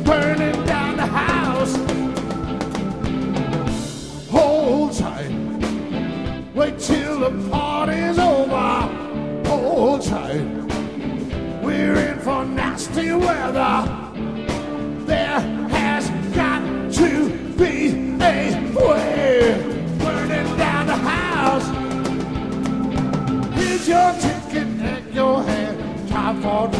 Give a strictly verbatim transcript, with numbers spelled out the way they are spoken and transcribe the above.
burning down the house. Hold tight, wait till the party's over. Hold tight, we're in for nasty weather. There has got to be a way. Burning down the house. Here's your ticket and your hand. Time for